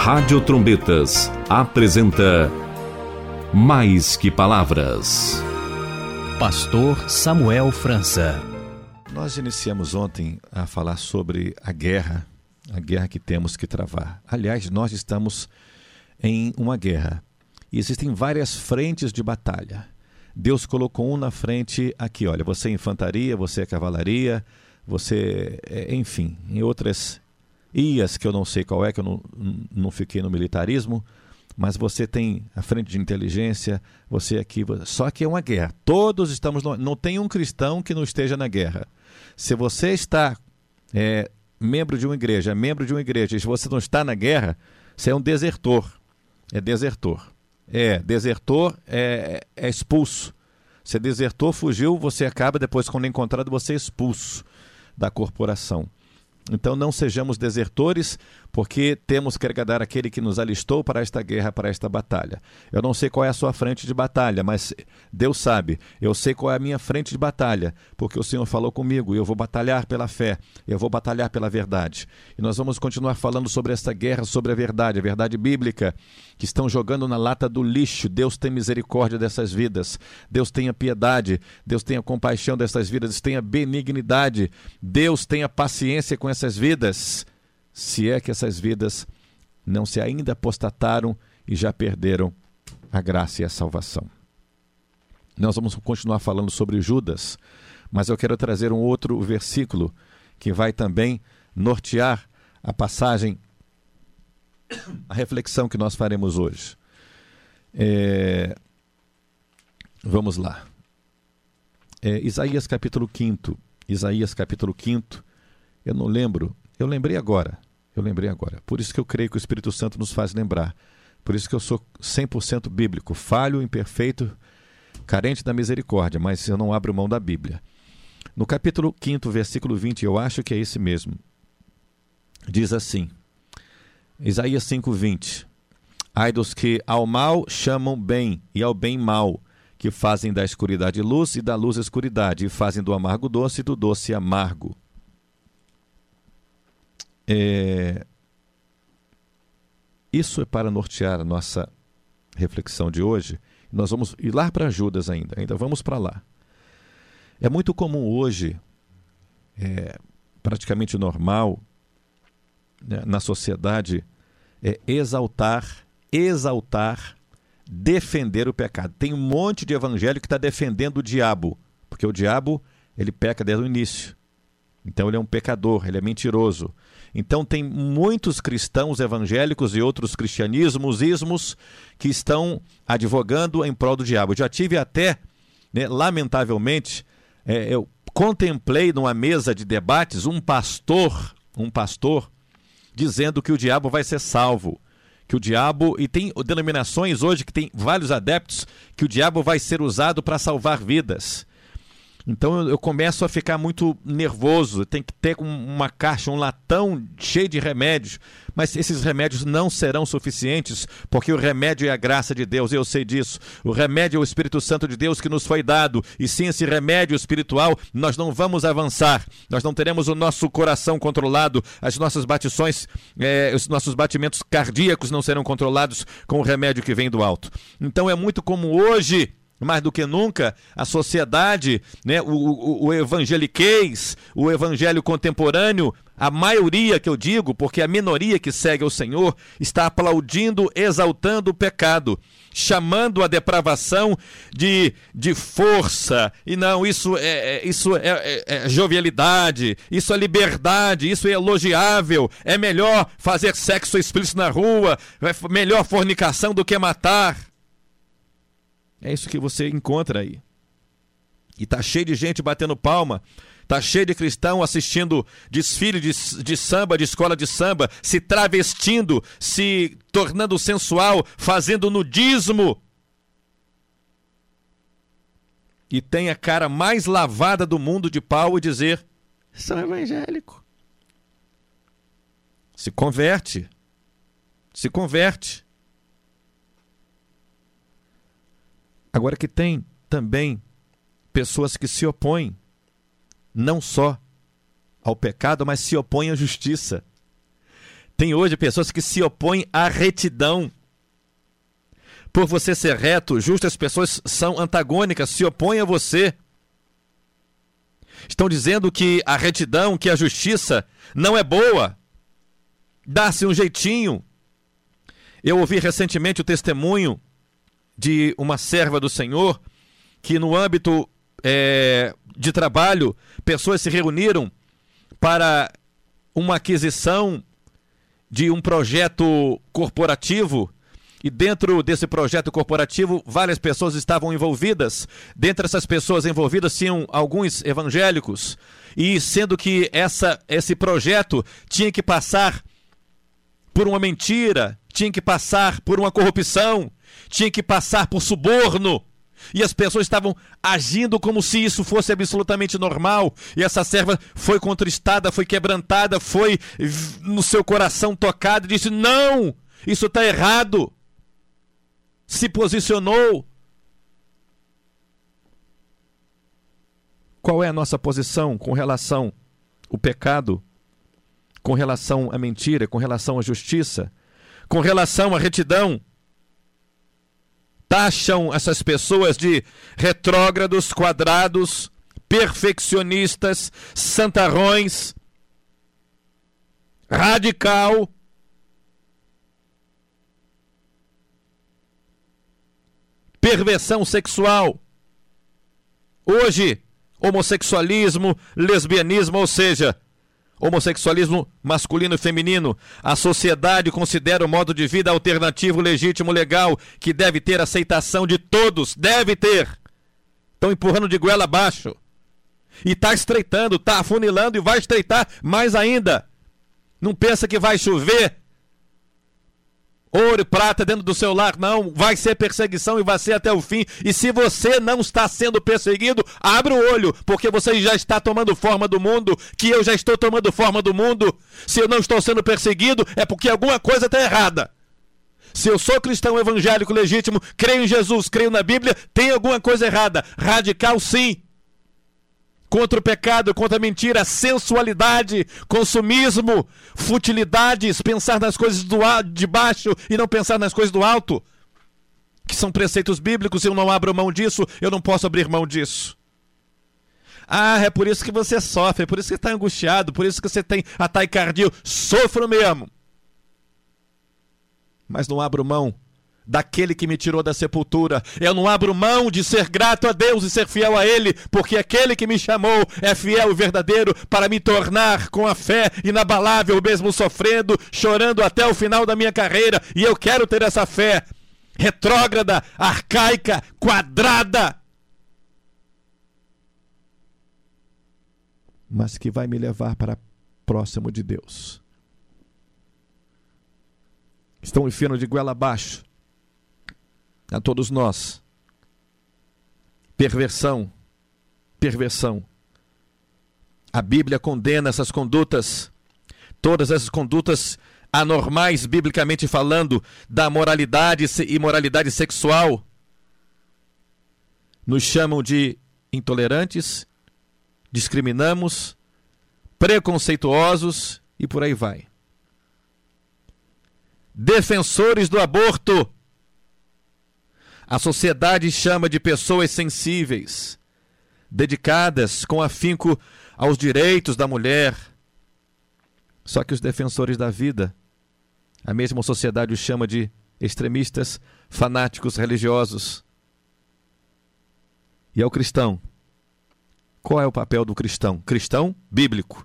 Rádio Trombetas apresenta Mais que Palavras. Pastor Samuel França. Nós iniciamos ontem a falar sobre a guerra que temos que travar. Aliás, nós estamos em uma guerra e existem várias frentes de batalha. Deus colocou na frente aqui, olha, você é infantaria, você é cavalaria, você, enfim, em outras IAs que eu não sei qual é, que eu não fiquei no militarismo, mas você tem a frente de inteligência, você aqui, só que é uma guerra. Todos estamos, não tem um cristão que não esteja na guerra. Se você está membro de uma igreja, e se você não está na guerra, você é um desertor. Desertor é expulso. Se desertor, fugiu, você acaba, depois quando é encontrado, você é expulso da corporação. Então não sejamos desertores, porque temos que agradar aquele que nos alistou para esta guerra, para esta batalha. Eu não sei qual é a sua frente de batalha, mas Deus sabe. Eu sei qual é a minha frente de batalha, porque o Senhor falou comigo e eu vou batalhar pela fé, eu vou batalhar pela verdade. E nós vamos continuar falando sobre esta guerra, sobre a verdade bíblica, que estão jogando na lata do lixo. Deus tem misericórdia dessas vidas, Deus tenha piedade, Deus tenha compaixão dessas vidas, Deus tenha benignidade, Deus tenha paciência com essas vidas, se é que essas vidas não se ainda apostataram e já perderam a graça e a salvação. Nós vamos continuar falando sobre Judas, mas eu quero trazer um outro versículo que vai também nortear a passagem, a reflexão que nós faremos hoje. Vamos lá. Isaías capítulo 5. Isaías capítulo 5. Eu não lembro, eu lembrei agora. Por isso que eu creio que o Espírito Santo nos faz lembrar. Por isso que eu sou 100% bíblico, falho, imperfeito, carente da misericórdia, mas eu não abro mão da Bíblia. No capítulo 5, versículo 20, eu acho que é esse mesmo. Diz assim, Isaías 5:20. Ai dos que ao mal chamam bem e ao bem mal, que fazem da escuridade luz e da luz escuridade, e fazem do amargo doce e do doce amargo. Isso é para nortear a nossa reflexão de hoje. Nós vamos ir lá para Judas ainda vamos para lá. É muito comum hoje, praticamente normal, né, na sociedade, exaltar, defender o pecado. Tem um monte de evangelho que está defendendo o diabo, porque o diabo ele peca desde o início. Então ele é um pecador, ele é mentiroso. Então tem muitos cristãos evangélicos e outros ismos que estão advogando em prol do diabo. Eu já tive até, lamentavelmente, eu contemplei numa mesa de debates um pastor dizendo que o diabo vai ser salvo. Que o diabo, e tem denominações hoje que tem vários adeptos, que o diabo vai ser usado para salvar vidas. Então eu começo a ficar muito nervoso, tem que ter uma caixa, um latão cheio de remédios, mas esses remédios não serão suficientes, porque o remédio é a graça de Deus, eu sei disso. O remédio é o Espírito Santo de Deus que nos foi dado, e sem esse remédio espiritual nós não vamos avançar, nós não teremos o nosso coração controlado, as nossas batições, os nossos batimentos cardíacos não serão controlados com o remédio que vem do alto. Então é muito comum hoje, mais do que nunca, a sociedade, o evangeliquez, o evangelho contemporâneo, a maioria que eu digo, porque a minoria que segue ao Senhor, está aplaudindo, exaltando o pecado, chamando a depravação de força. E não, isso é jovialidade, isso é liberdade, isso é elogiável, é melhor fazer sexo explícito na rua, é melhor fornicação do que matar. É isso que você encontra aí. E está cheio de gente batendo palma, está cheio de cristão assistindo desfile de samba, de escola de samba, se travestindo, se tornando sensual, fazendo nudismo. E tem a cara mais lavada do mundo de pau e dizer, sou evangélico. Se converte. Agora que tem também pessoas que se opõem não só ao pecado, mas se opõem à justiça. Tem hoje pessoas que se opõem à retidão. Por você ser reto, justo, as pessoas são antagônicas, se opõem a você. Estão dizendo que a retidão, que a justiça não é boa. Dá-se um jeitinho. Eu ouvi recentemente o testemunho de uma serva do Senhor que no âmbito de trabalho, pessoas se reuniram para uma aquisição de um projeto corporativo. E dentro desse projeto corporativo, várias pessoas estavam envolvidas. Dentre essas pessoas envolvidas tinham alguns evangélicos. E sendo que esse projeto tinha que passar por uma mentira, tinha que passar por uma corrupção, tinha que passar por suborno. E as pessoas estavam agindo como se isso fosse absolutamente normal. E essa serva foi contristada, foi quebrantada, foi no seu coração tocada e disse: não, isso está errado. Se posicionou. Qual é a nossa posição com relação ao pecado, com relação à mentira, com relação à justiça, com relação à retidão? Taxam essas pessoas de retrógrados, quadrados, perfeccionistas, santarrões, radical. Perversão sexual. Hoje, homossexualismo, lesbianismo, ou seja, homossexualismo masculino e feminino. A sociedade considera o modo de vida alternativo, legítimo, legal, que deve ter aceitação de todos. Deve ter. Estão empurrando de goela abaixo. E está estreitando, está afunilando e vai estreitar mais ainda. Não pensa que vai chover ouro e prata dentro do seu lar, não. Vai ser perseguição e vai ser até o fim. E se você não está sendo perseguido, abra o olho, porque você já está tomando forma do mundo, que eu já estou tomando forma do mundo. Se eu não estou sendo perseguido, é porque alguma coisa está errada. Se eu sou cristão evangélico legítimo, creio em Jesus, creio na Bíblia, tem alguma coisa errada. Radical, sim. Contra o pecado, contra a mentira, sensualidade, consumismo, futilidades, pensar nas coisas de baixo e não pensar nas coisas do alto, que são preceitos bíblicos. Se eu não abro mão disso, eu não posso abrir mão disso. Ah, é por isso que você sofre, é por isso que você está angustiado, por isso que você tem ataque cardíaco. Sofro mesmo. Mas não abro mão daquele que me tirou da sepultura. Eu não abro mão de ser grato a Deus e ser fiel a Ele, porque aquele que me chamou é fiel e verdadeiro para me tornar com a fé inabalável, mesmo sofrendo, chorando até o final da minha carreira. E eu quero ter essa fé retrógrada, arcaica, quadrada, mas que vai me levar para próximo de Deus. Estão enfiando de goela abaixo a todos nós. Perversão. A Bíblia condena essas condutas, todas essas condutas anormais, biblicamente falando, da moralidade e imoralidade sexual. Nos chamam de intolerantes, discriminamos, preconceituosos e por aí vai. Defensores do aborto. A sociedade chama de pessoas sensíveis, dedicadas com afinco aos direitos da mulher. Só que os defensores da vida, a mesma sociedade os chama de extremistas, fanáticos religiosos. E ao cristão, qual é o papel do cristão? Cristão bíblico.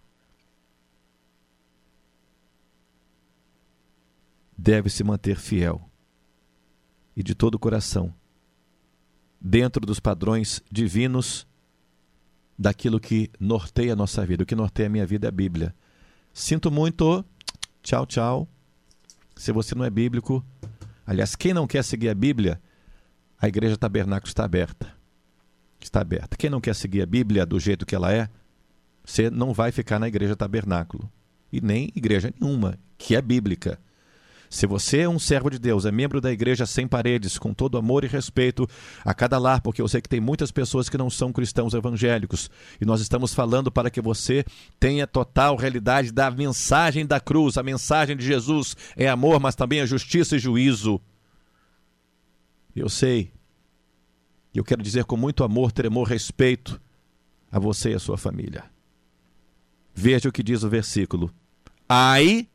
Deve se manter fiel e de todo o coração, dentro dos padrões divinos daquilo que norteia a nossa vida. O que norteia a minha vida é a Bíblia. Sinto muito, tchau, tchau. Se você não é bíblico, aliás, quem não quer seguir a Bíblia, a Igreja Tabernáculo está aberta. Está aberta. Quem não quer seguir a Bíblia do jeito que ela é, você não vai ficar na Igreja Tabernáculo. E nem igreja nenhuma, que é bíblica. Se você é um servo de Deus, é membro da Igreja Sem Paredes, com todo amor e respeito a cada lar, porque eu sei que tem muitas pessoas que não são cristãos evangélicos, e nós estamos falando para que você tenha total realidade da mensagem da cruz. A mensagem de Jesus é amor, mas também é justiça e juízo. Eu sei, eu quero dizer com muito amor, tremor, respeito a você e a sua família. Veja o que diz o versículo. Ai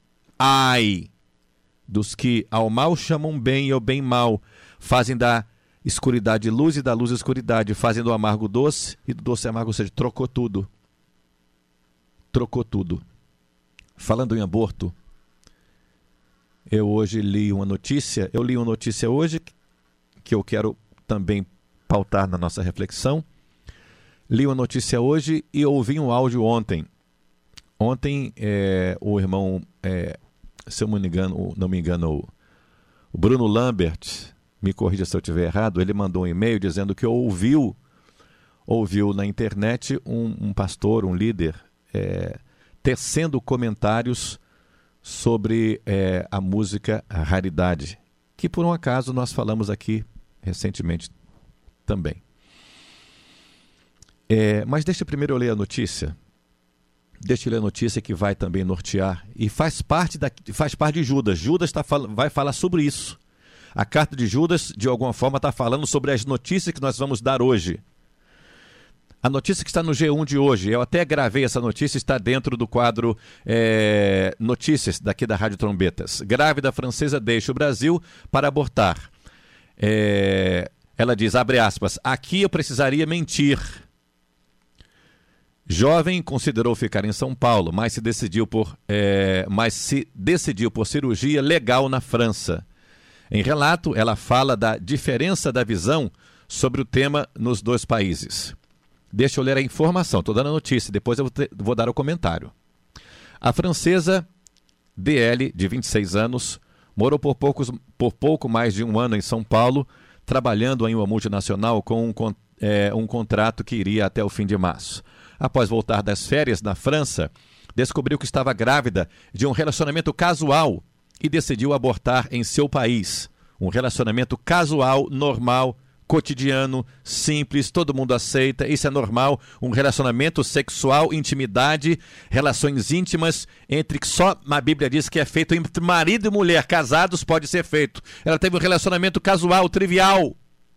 dos que ao mal chamam bem e ao bem mal, fazem da escuridade luz e da luz escuridade, fazem do amargo doce e do doce amargo, ou seja, trocou tudo. Trocou tudo. Falando em aborto, eu li uma notícia hoje que eu quero também pautar na nossa reflexão. Li uma notícia hoje e ouvi um áudio ontem. Ontem, o irmão, se eu não me engano, o Bruno Lambert, me corrija se eu estiver errado, ele mandou um e-mail dizendo que ouviu na internet um pastor, um líder, tecendo comentários sobre a música Raridade, que por um acaso nós falamos aqui recentemente também. Mas deixa primeiro eu ler a notícia. Deixa eu ler a notícia que vai também nortear. E faz parte de Judas. Judas vai falar sobre isso. A carta de Judas, de alguma forma, está falando sobre as notícias que nós vamos dar hoje. A notícia que está no G1 de hoje, eu até gravei essa notícia, está dentro do quadro Notícias daqui da Rádio Trombetas. Grávida francesa deixa o Brasil para abortar. Ela diz, abre aspas, aqui eu precisaria mentir. Jovem considerou ficar em São Paulo, mas se decidiu por cirurgia legal na França. Em relato, ela fala da diferença da visão sobre o tema nos dois países. Deixa eu ler a informação, estou dando a notícia, depois eu vou dar o comentário. A francesa DL, de 26 anos, morou por pouco mais de um ano em São Paulo, trabalhando em uma multinacional com um contrato que iria até o fim de março. Após voltar das férias na França, descobriu que estava grávida de um relacionamento casual e decidiu abortar em seu país. Um relacionamento casual, normal, cotidiano, simples, todo mundo aceita, isso é normal. Um relacionamento sexual, intimidade, relações íntimas, entre que só a Bíblia diz que é feito entre marido e mulher, casados pode ser feito. Ela teve um relacionamento casual, trivial.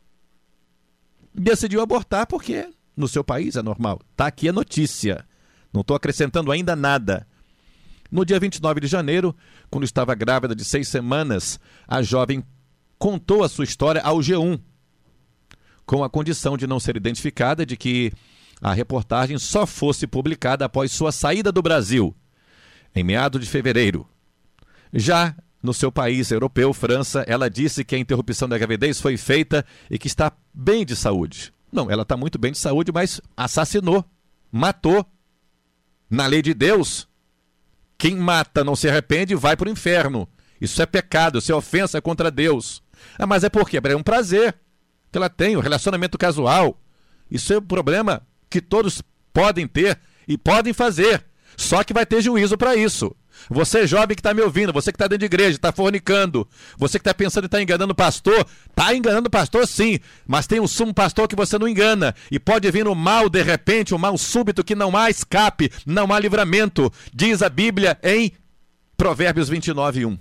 Decidiu abortar porque no seu país é normal. Está aqui a notícia. Não estou acrescentando ainda nada. No dia 29 de janeiro, quando estava grávida de 6 semanas, a jovem contou a sua história ao G1, com a condição de não ser identificada, de que a reportagem só fosse publicada após sua saída do Brasil, em meados de fevereiro. Já no seu país europeu, França, ela disse que a interrupção da gravidez foi feita e que está bem de saúde. Não, ela está muito bem de saúde, mas assassinou, matou. Na lei de Deus, quem mata não se arrepende vai para o inferno. Isso é pecado, isso é ofensa contra Deus. Mas é porque é um prazer que ela tem, um relacionamento casual. Isso é um problema que todos podem ter e podem fazer. Só que vai ter juízo para isso. Você jovem que está me ouvindo, você que está dentro de igreja, está fornicando, você que está pensando em estar enganando o pastor, está enganando o pastor sim, mas tem um sumo pastor que você não engana, e pode vir um mal de repente, um mal súbito que não há escape, não há livramento, diz a Bíblia em Provérbios 29:1.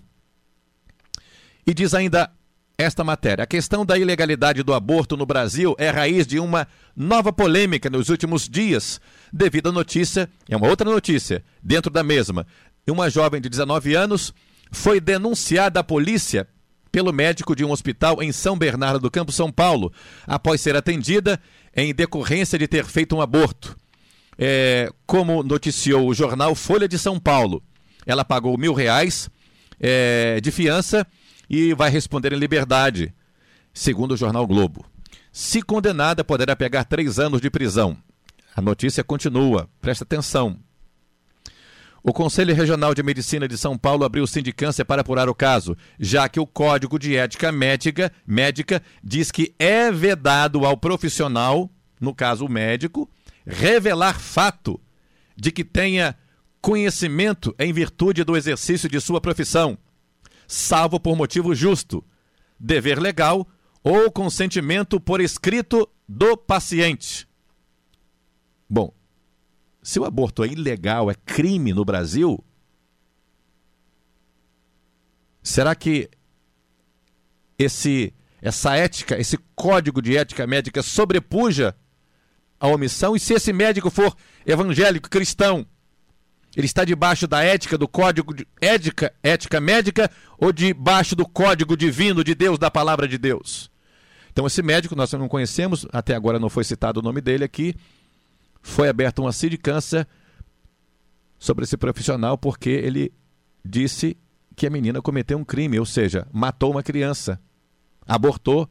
E diz ainda esta matéria, a questão da ilegalidade do aborto no Brasil é raiz de uma nova polêmica nos últimos dias, devido à notícia, é uma outra notícia, dentro da mesma. Uma jovem de 19 anos foi denunciada à polícia pelo médico de um hospital em São Bernardo do Campo, São Paulo, após ser atendida em decorrência de ter feito um aborto. Como noticiou o jornal Folha de São Paulo, ela pagou R$1.000 de fiança e vai responder em liberdade, segundo o jornal Globo. Se condenada, poderá pegar 3 anos de prisão. A notícia continua, presta atenção. O Conselho Regional de Medicina de São Paulo abriu sindicância para apurar o caso, já que o Código de Ética Médica diz que é vedado ao profissional, no caso o médico, revelar fato de que tenha conhecimento em virtude do exercício de sua profissão, salvo por motivo justo, dever legal ou consentimento por escrito do paciente. Bom, se o aborto é ilegal, é crime no Brasil, será que essa ética, esse código de ética médica sobrepuja a omissão? E se esse médico for evangélico, cristão, ele está debaixo da ética, do código de ética médica, ou debaixo do código divino de Deus, da palavra de Deus? Então esse médico, nós não conhecemos, até agora não foi citado o nome dele aqui, foi aberta uma sindicância sobre esse profissional porque ele disse que a menina cometeu um crime, ou seja, matou uma criança, abortou.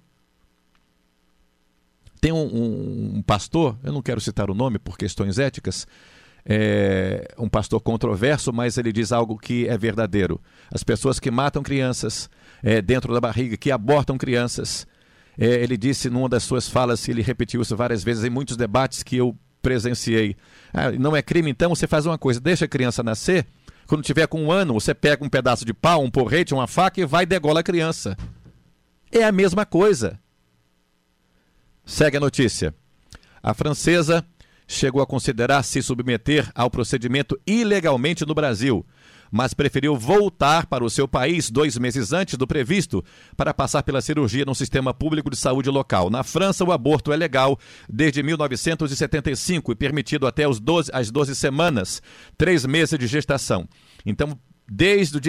Tem um pastor, eu não quero citar o nome por questões éticas, um pastor controverso, mas ele diz algo que é verdadeiro. As pessoas que matam crianças dentro da barriga, que abortam crianças, ele disse numa das suas falas, ele repetiu isso várias vezes em muitos debates que eu presenciei. Não é crime, então você faz uma coisa, deixa a criança nascer, quando tiver com 1 ano, você pega um pedaço de pau, um porrete, uma faca e vai e degola a criança. É a mesma coisa. Segue a notícia. A francesa chegou a considerar se submeter ao procedimento ilegalmente no Brasil, mas preferiu voltar para o seu país 2 meses antes do previsto para passar pela cirurgia no sistema público de saúde local. Na França, o aborto é legal desde 1975 e permitido até as 12 semanas, 3 meses de gestação. Então, desde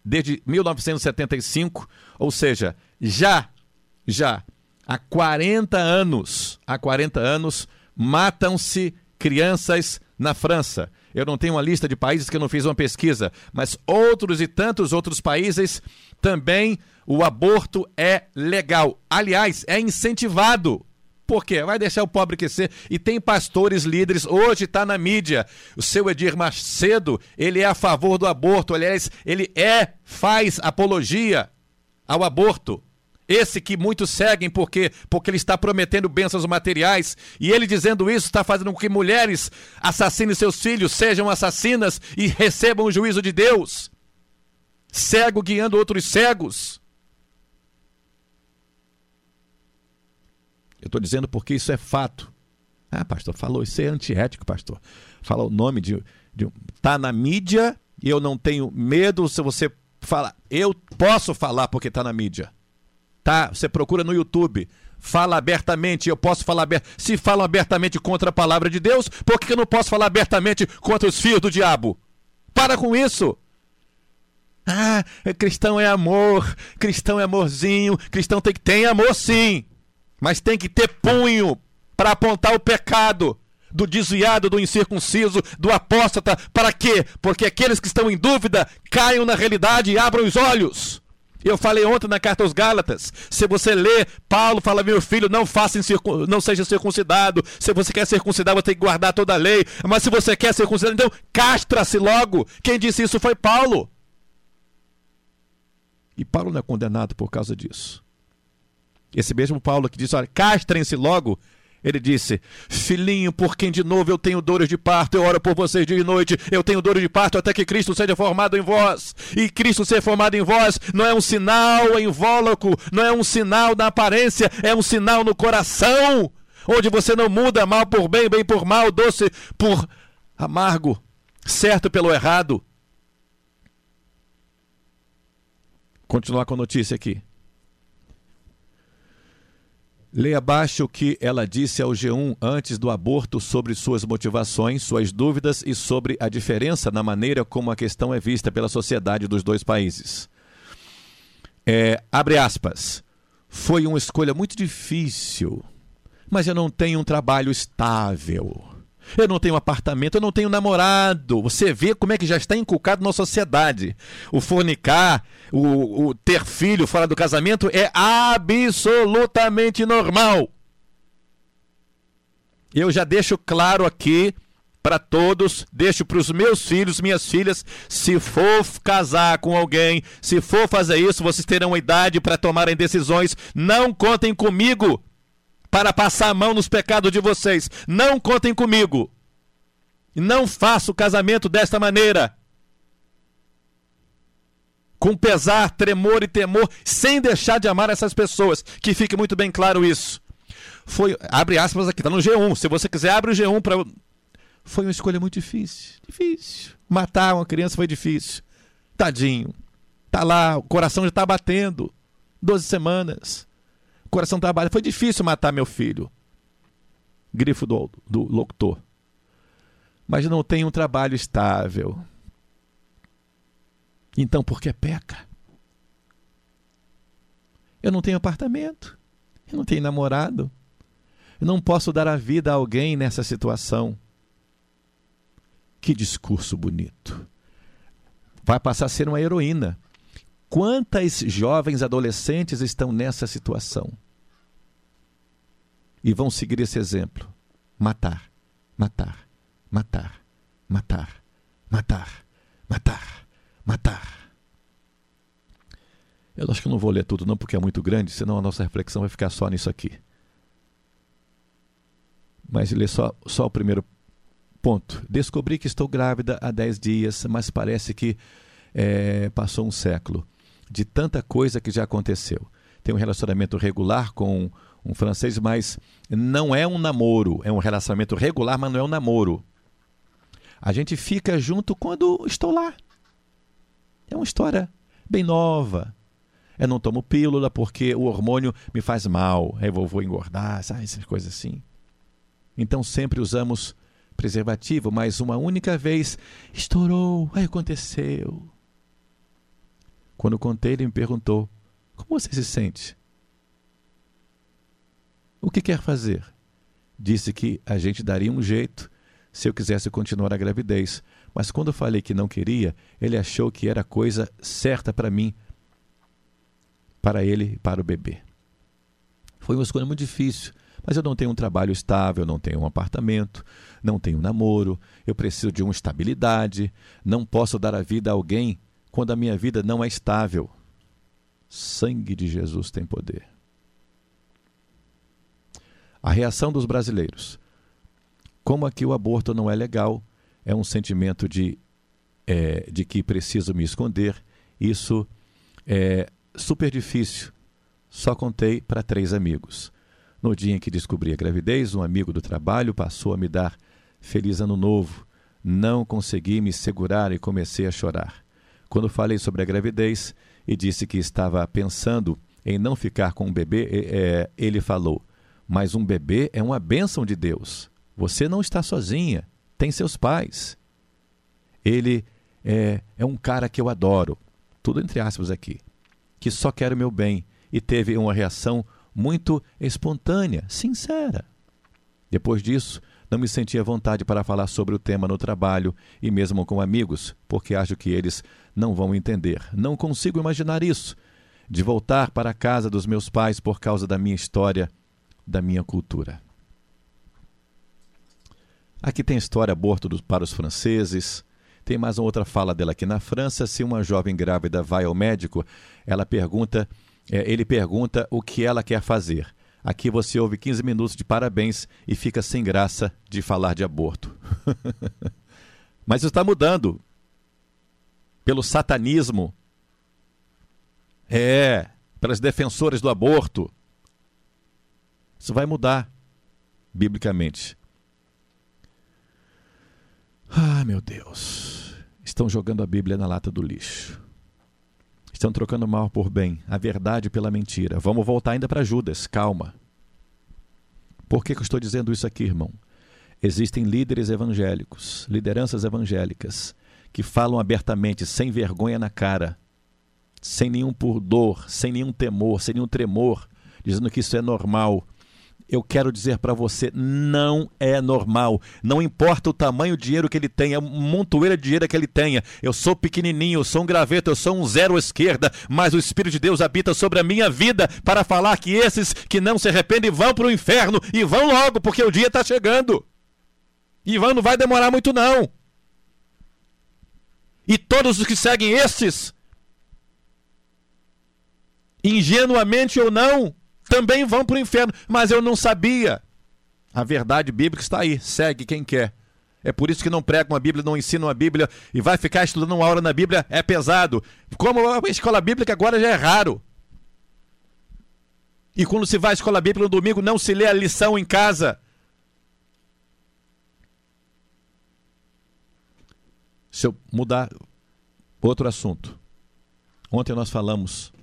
1975, ou seja, já há 40 anos, matam-se crianças na França. Eu não tenho uma lista de países que eu não fiz uma pesquisa, mas outros e tantos outros países também o aborto é legal. Aliás, é incentivado. Por quê? Vai deixar o pobre crescer. E tem pastores líderes, hoje está na mídia. O seu Edir Macedo, ele é a favor do aborto. Aliás, ele faz apologia ao aborto. Esse que muitos seguem porque ele está prometendo bênçãos materiais, e ele dizendo isso está fazendo com que mulheres assassinem seus filhos, sejam assassinas e recebam o juízo de Deus. Cego guiando outros cegos. Eu estou dizendo porque isso é fato. Pastor, falou, isso é antiético, pastor. Fala o nome de tá na mídia e eu não tenho medo se você falar. Eu posso falar porque está na mídia. Tá, você procura no YouTube, fala abertamente, eu posso falar abertamente. Se falam abertamente contra a palavra de Deus, por que eu não posso falar abertamente contra os filhos do diabo? Para com isso! Cristão é amor, cristão é amorzinho, cristão tem amor sim, mas tem que ter punho para apontar o pecado do desviado, do incircunciso, do apóstata. Para quê? Porque aqueles que estão em dúvida caiam na realidade e abram os olhos. Eu falei ontem na carta aos Gálatas, se você ler, Paulo fala, meu filho, não seja circuncidado. Se você quer circuncidar, você tem que guardar toda a lei. Mas se você quer circuncidar, então castra-se logo. Quem disse isso foi Paulo. E Paulo não é condenado por causa disso. Esse mesmo Paulo que disse, olha, castrem-se logo, ele disse, filhinho, por quem de novo eu tenho dores de parto, eu oro por vocês dia e noite, eu tenho dores de parto até que Cristo seja formado em vós. E Cristo ser formado em vós não é um sinal invólucro, não é um sinal na aparência, é um sinal no coração, onde você não muda mal por bem, bem por mal, doce por amargo, certo pelo errado. Continuar com a notícia aqui. Leia abaixo o que ela disse ao G1 antes do aborto sobre suas motivações, suas dúvidas e sobre a diferença na maneira como a questão é vista pela sociedade dos dois países. Abre aspas. Foi uma escolha muito difícil, mas eu não tenho um trabalho estável. Eu não tenho apartamento, eu não tenho namorado. Você vê como é que já está inculcado na sociedade. O fornicar, o ter filho fora do casamento é absolutamente normal. Eu já deixo claro aqui para todos, deixo para os meus filhos, minhas filhas, se for casar com alguém, se for fazer isso, vocês terão idade para tomarem decisões. Não contem comigo para passar a mão nos pecados de vocês. Não contem comigo. Não faço o casamento desta maneira. com pesar, tremor e temor, sem deixar de amar essas pessoas. Que fique muito bem claro isso. Foi, abre aspas aqui, está no G1. Se você quiser, abre o G1 para... Foi uma escolha muito difícil. Difícil. Matar uma criança foi difícil. Tadinho. Tá lá, o coração já está batendo. 12 semanas. O coração está batendo. Foi difícil matar meu filho. Grifo do locutor. Mas não tem um trabalho estável. Então por que peca? Eu não tenho apartamento. Eu não tenho namorado. Eu não posso dar a vida a alguém nessa situação. Que discurso bonito. Vai passar a ser uma heroína. Quantas jovens adolescentes estão nessa situação? E vão seguir esse exemplo. Matar, matar, matar, matar, matar, matar, matar. Eu acho que eu não vou ler tudo não, porque é muito grande, senão a nossa reflexão vai ficar só nisso aqui. Mas ler só o primeiro ponto. Descobri que estou grávida há 10 dias, mas parece que passou um século de tanta coisa que já aconteceu. Tenho um relacionamento regular com um francês, mas não é um namoro. É um relacionamento regular, mas não é um namoro. A gente fica junto quando estou lá. É uma história bem nova. Eu não tomo pílula porque o hormônio me faz mal. Eu vou engordar, sabe? Essas coisas assim. Então sempre usamos preservativo, mas uma única vez estourou, aí aconteceu. Quando contei, ele me perguntou: como você se sente? O que quer fazer? Disse que a gente daria um jeito se eu quisesse continuar a gravidez, mas quando eu falei que não queria, ele achou que era a coisa certa para mim, para ele e para o bebê. Foi uma escolha muito difícil, mas eu não tenho um trabalho estável, não tenho um apartamento, não tenho um namoro, eu preciso de uma estabilidade, não posso dar a vida a alguém quando a minha vida não é estável. Sangue de Jesus tem poder. A reação dos brasileiros. Como aqui o aborto não é legal, é um sentimento de que preciso me esconder. Isso é super difícil. Só contei para 3 amigos. No dia em que descobri a gravidez, um amigo do trabalho passou a me dar feliz ano novo. Não consegui me segurar e comecei a chorar. Quando falei sobre a gravidez e disse que estava pensando em não ficar com um bebê, ele falou: mas um bebê é uma bênção de Deus. Você não está sozinha, tem seus pais. Ele é um cara que eu adoro, tudo entre aspas aqui, que só quer o meu bem, e teve uma reação muito espontânea, sincera. Depois disso, não me senti à vontade para falar sobre o tema no trabalho e mesmo com amigos, porque acho que eles não vão entender. Não consigo imaginar isso, de voltar para a casa dos meus pais por causa da minha história, da minha cultura. Aqui tem a história aborto para os franceses. Tem mais uma outra fala dela aqui. Na França, se uma jovem grávida vai ao médico, ele pergunta o que ela quer fazer. Aqui você ouve 15 minutos de parabéns e fica sem graça de falar de aborto. Mas isso está mudando. Pelo satanismo. Pelas defensoras do aborto. Isso vai mudar, biblicamente. Ah, meu Deus. Estão jogando a Bíblia na lata do lixo. Estão trocando mal por bem, a verdade pela mentira. Vamos voltar ainda para Judas, calma. Por que eu estou dizendo isso aqui, irmão? Existem líderes evangélicos, lideranças evangélicas, que falam abertamente, sem vergonha na cara, sem nenhum pudor, sem nenhum temor, sem nenhum tremor, dizendo que isso é normal. Eu quero dizer para você, não é normal. Não importa o tamanho de dinheiro que ele tenha, a montoeira de dinheiro que ele tenha. Eu sou pequenininho, eu sou um graveto, eu sou um zero à esquerda, mas o Espírito de Deus habita sobre a minha vida para falar que esses que não se arrependem vão para o inferno e vão logo, porque o dia está chegando. E não vai demorar muito não. E todos os que seguem esses, ingenuamente ou não, também vão para o inferno. Mas eu não sabia. A verdade bíblica está aí. Segue quem quer. É por isso que não pregam a Bíblia, não ensinam a Bíblia, e vai ficar estudando uma hora na Bíblia, é pesado. Como a escola bíblica agora já é raro. E quando se vai à escola bíblica no domingo, não se lê a lição em casa. Se eu mudar outro assunto. Ontem nós falamos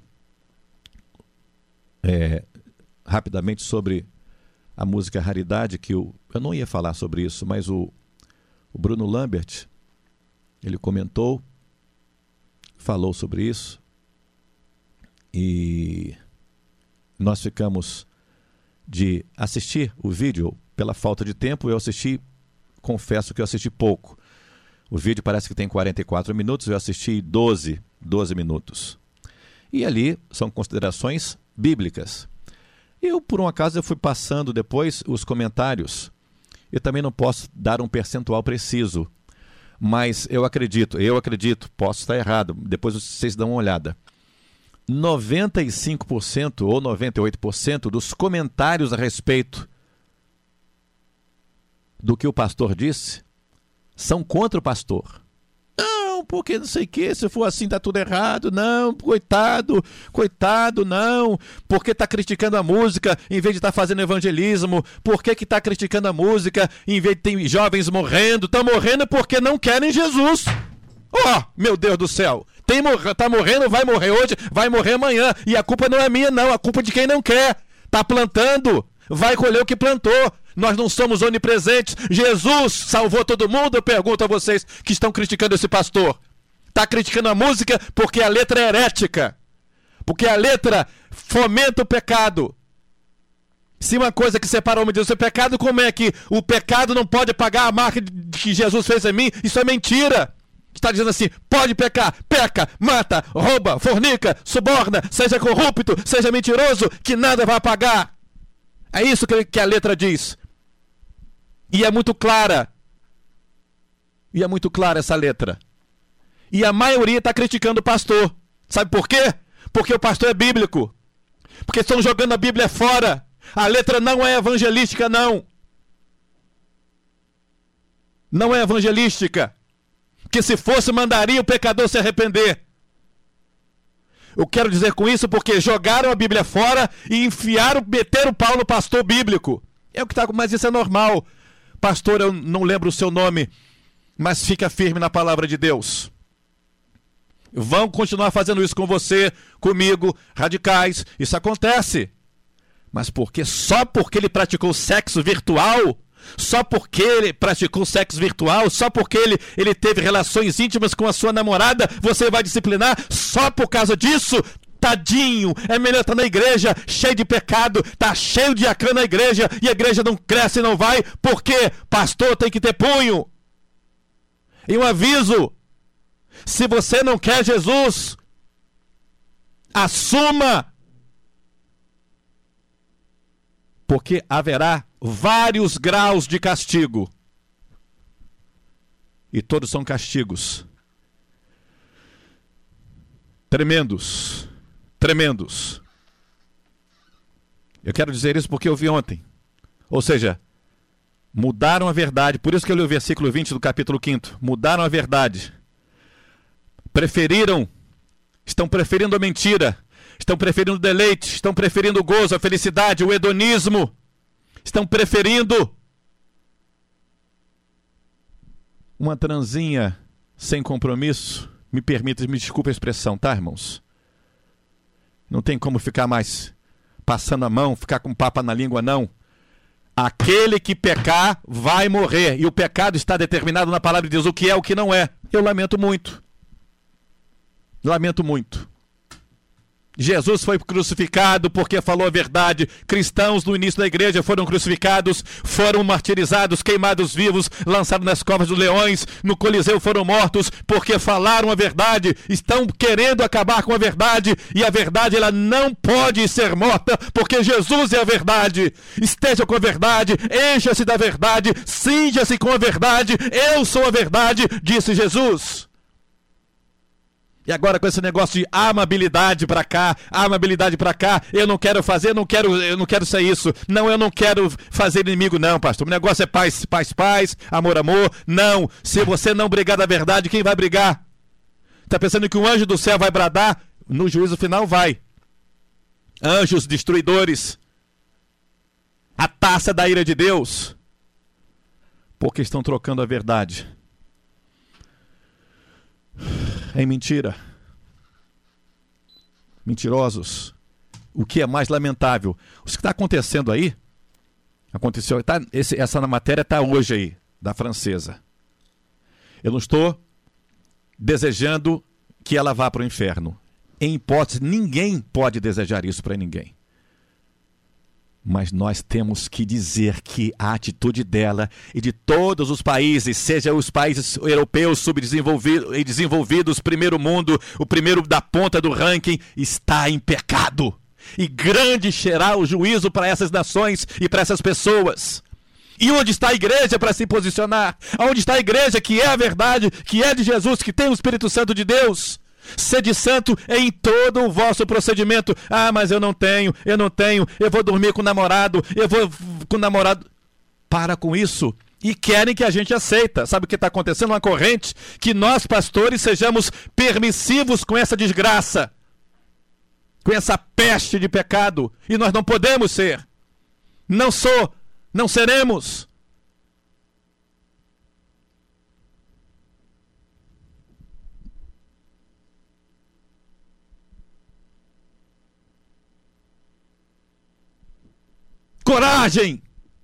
rapidamente sobre a música Raridade, que eu não ia falar sobre isso, mas o Bruno Lambert, ele comentou, falou sobre isso, e nós ficamos de assistir o vídeo pela falta de tempo. Eu assisti, confesso que eu assisti pouco. O vídeo parece que tem 44 minutos, eu assisti 12 minutos. E ali são considerações bíblicas. Eu, por um acaso, eu fui passando depois os comentários. Eu também não posso dar um percentual preciso, mas eu acredito, posso estar errado, depois vocês dão uma olhada. 95% ou 98% dos comentários a respeito do que o pastor disse são contra o pastor. Não, porque não sei o que, se for assim está tudo errado. Não, coitado, não. Porque está criticando a música em vez de estar fazendo evangelismo? Por que está criticando a música em vez de ter jovens morrendo? Estão morrendo porque não querem Jesus. Oh, meu Deus do céu. Tá morrendo, vai morrer hoje, vai morrer amanhã. E a culpa não é minha, não. A culpa é de quem não quer. Tá plantando, vai colher o que plantou. Nós não somos onipresentes. Jesus salvou todo mundo. Eu pergunto a vocês que estão criticando esse pastor. Está criticando a música porque a letra é herética. Porque a letra fomenta o pecado. Se uma coisa que separa o homem de Deus é pecado, como é que o pecado não pode pagar a marca que Jesus fez em mim? Isso é mentira. Está dizendo assim, pode pecar, peca, mata, rouba, fornica, suborna, seja corrupto, seja mentiroso, que nada vai pagar. É isso que a letra diz. E é muito clara. E é muito clara essa letra. E a maioria está criticando o pastor. Sabe por quê? Porque o pastor é bíblico. Porque estão jogando a Bíblia fora. A letra não é evangelística, não. Não é evangelística. Que se fosse, mandaria o pecador se arrepender. Eu quero dizer com isso porque jogaram a Bíblia fora e meteram o pau no pastor bíblico. É o que está, mas isso é normal. Pastor, eu não lembro o seu nome, mas fica firme na palavra de Deus. Vão continuar fazendo isso com você, comigo, radicais. Isso acontece. Mas só porque ele praticou sexo virtual? Só porque ele praticou sexo virtual, só porque ele teve relações íntimas com a sua namorada, você vai disciplinar só por causa disso? Tadinho, é melhor estar na igreja cheio de pecado, tá cheio de diácono na igreja e a igreja não cresce e não vai, porque pastor tem que ter punho. E um aviso, se você não quer Jesus, assuma, porque haverá vários graus de castigo. E todos são castigos tremendos. Tremendos. Eu quero dizer isso porque eu vi ontem. Ou seja, mudaram a verdade. Por isso que eu li o versículo 20 do capítulo 5. Mudaram a verdade. Estão preferindo a mentira. Estão preferindo o deleite. Estão preferindo o gozo, a felicidade, o hedonismo. Estão preferindo uma transinha sem compromisso. Me desculpe a expressão, tá, irmãos? Não tem como ficar mais passando a mão, ficar com papa na língua, não. Aquele que pecar vai morrer. E o pecado está determinado na palavra de Deus, o que é, o que não é. Eu lamento muito. Lamento muito. Jesus foi crucificado porque falou a verdade. Cristãos no início da igreja foram crucificados, foram martirizados, queimados vivos, lançados nas covas dos leões, no Coliseu foram mortos porque falaram a verdade. Estão querendo acabar com a verdade e a verdade ela não pode ser morta porque Jesus é a verdade. Esteja com a verdade, encha-se da verdade, cinja-se com a verdade. Eu sou a verdade, disse Jesus. E agora com esse negócio de amabilidade pra cá, eu não quero fazer, eu não quero ser isso. Não, eu não quero fazer inimigo não, pastor. O negócio é paz, amor. Não, se você não brigar da verdade, quem vai brigar? Tá pensando que um anjo do céu vai bradar? No juízo final vai. Anjos destruidores. A taça da ira de Deus. Porque estão trocando a verdade em mentira. Mentirosos. O que é mais lamentável? O que está acontecendo aí? Aconteceu. Essa matéria está hoje aí, da francesa. Eu não estou desejando que ela vá para o inferno. Em hipótese, ninguém pode desejar isso para ninguém. Mas nós temos que dizer que a atitude dela e de todos os países, seja os países europeus subdesenvolvidos e desenvolvidos, primeiro mundo, o primeiro da ponta do ranking, está em pecado. E grande será o juízo para essas nações e para essas pessoas. E onde está a igreja para se posicionar? Onde está a igreja que é a verdade, que é de Jesus, que tem o Espírito Santo de Deus? Sede santo em todo o vosso procedimento. Ah, mas eu não tenho, eu vou dormir com o namorado, Para com isso. E querem que a gente aceita. Sabe o que está acontecendo? Uma corrente que nós, pastores, sejamos permissivos com essa desgraça, com essa peste de pecado. E nós não podemos ser. Não seremos. Coragem!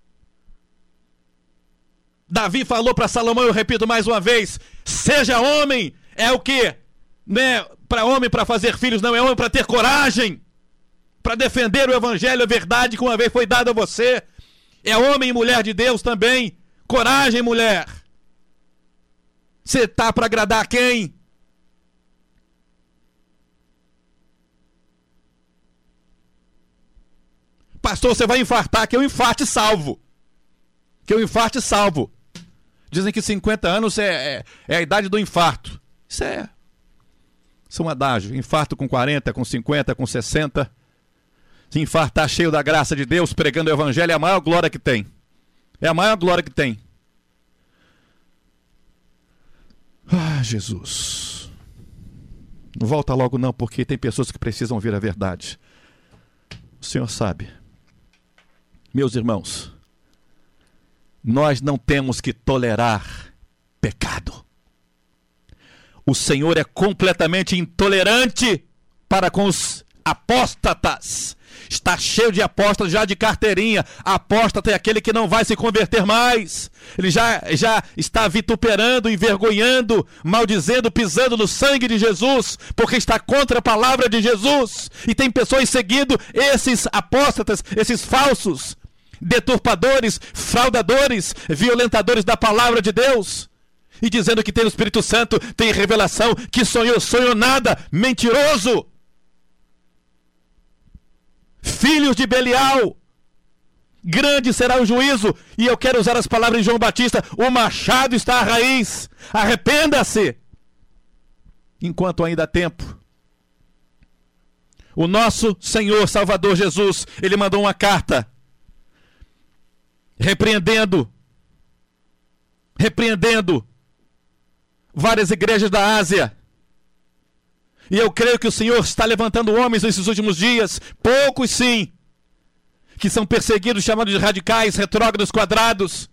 Davi falou para Salomão, eu repito mais uma vez, seja homem, é o quê? Né? Para homem, para fazer filhos, não é homem para ter coragem, para defender o evangelho, a verdade que uma vez foi dada a você. É homem e mulher de Deus também. Coragem, mulher. Você tá para agradar quem? Pastor, você vai infartar, que eu infarte salvo. Dizem que 50 anos é a idade do infarto. Isso é um adágio. Infarto com 40, com 50, com 60. Se infartar cheio da graça de Deus, pregando o evangelho, é a maior glória que tem. Ah, Jesus. Não volta logo não, porque tem pessoas que precisam ouvir a verdade. O Senhor sabe. Meus irmãos, nós não temos que tolerar pecado. O Senhor é completamente intolerante para com os apóstatas. Está cheio de apóstatas já de carteirinha. Apóstata é aquele que não vai se converter mais. Ele já está vituperando, envergonhando, maldizendo, pisando no sangue de Jesus, porque está contra a palavra de Jesus. E tem pessoas seguindo esses apóstatas, esses falsos deturpadores, fraudadores, violentadores da palavra de Deus, e dizendo que tem o Espírito Santo, tem revelação, que sonhou nada, mentiroso. Filhos de Belial, grande será o juízo. E eu quero usar as palavras de João Batista: o machado está à raiz, arrependa-se enquanto ainda há tempo. O nosso Senhor Salvador Jesus, ele mandou uma carta repreendendo várias igrejas da Ásia. E eu creio que o Senhor está levantando homens nesses últimos dias, poucos sim, que são perseguidos, chamados de radicais, retrógrados, quadrados,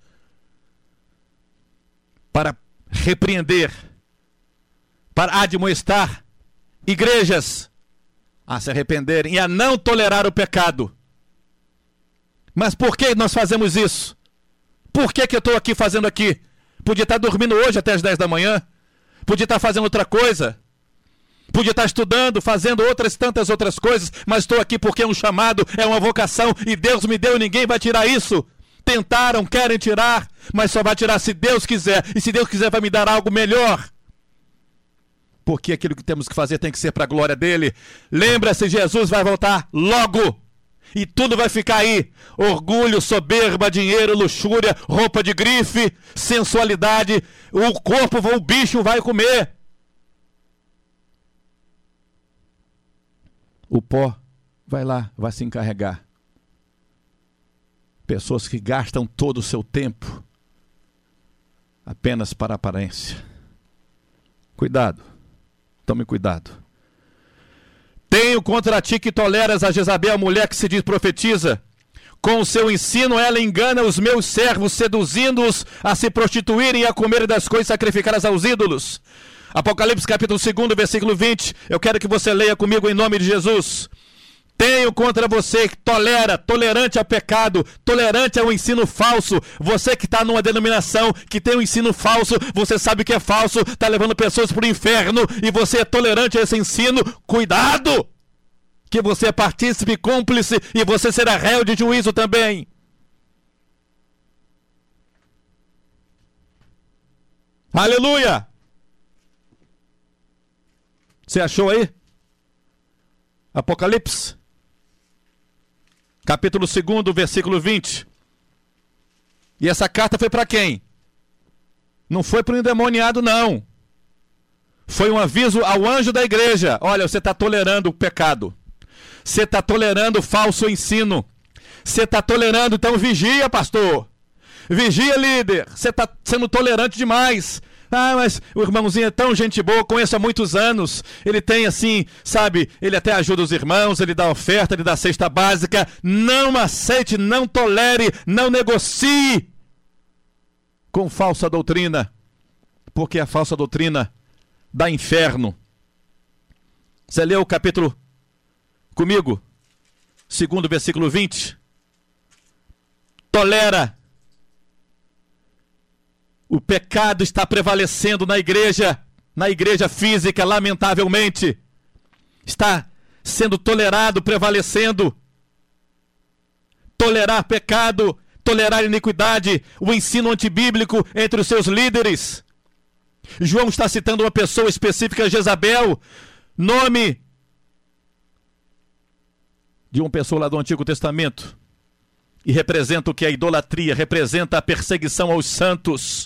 para repreender, para admoestar igrejas a se arrependerem e a não tolerar o pecado. Mas por que nós fazemos isso? Por que eu estou aqui fazendo aqui? Podia estar dormindo hoje até as 10 da manhã. Podia estar fazendo outra coisa. Podia estar estudando, fazendo tantas outras coisas. Mas estou aqui porque é um chamado, é uma vocação. E Deus me deu e ninguém vai tirar isso. Tentaram, querem tirar, mas só vai tirar se Deus quiser. E se Deus quiser vai me dar algo melhor. Porque aquilo que temos que fazer tem que ser para a glória dele. Lembra-se, Jesus vai voltar logo. E tudo vai ficar aí: orgulho, soberba, dinheiro, luxúria, roupa de grife, sensualidade. O bicho vai comer. o pó vai lá, vai se encarregar. Pessoas que gastam todo o seu tempo apenas para a aparência. Cuidado, tome cuidado. Tenho contra ti que toleras a Jezabel, mulher que se diz profetiza. Com o seu ensino ela engana os meus servos, seduzindo-os a se prostituírem e a comerem das coisas sacrificadas aos ídolos. Apocalipse capítulo 2, versículo 20. Eu quero que você leia comigo em nome de Jesus. Tenho contra você que tolerante ao pecado, tolerante ao ensino falso. Você que está numa denominação que tem um ensino falso, você sabe que é falso, está levando pessoas para o inferno e você é tolerante a esse ensino. Cuidado! Que você é partícipe, cúmplice e você será réu de juízo também. Aleluia! Você achou aí? Apocalipse, capítulo 2, versículo 20. E essa carta foi para quem? Não foi para o endemoniado, não. Foi um aviso ao anjo da igreja. Olha, você está tolerando o pecado. Você está tolerando o falso ensino. Você está tolerando, então vigia, pastor. Vigia, líder. Você está sendo tolerante demais. Ah, mas o irmãozinho é tão gente boa, conheço há muitos anos. Ele tem assim, sabe, ele até ajuda os irmãos, ele dá oferta, ele dá cesta básica. Não aceite, não tolere, não negocie com falsa doutrina. Porque a falsa doutrina dá inferno. Você leu o capítulo comigo? 2, versículo 20. Tolera. O pecado está prevalecendo na igreja física, lamentavelmente. Está sendo tolerado, prevalecendo. Tolerar pecado, tolerar iniquidade, o ensino antibíblico entre os seus líderes. João está citando uma pessoa específica, Jezabel, nome de uma pessoa lá do Antigo Testamento. E representa o que é a idolatria, representa a perseguição aos santos.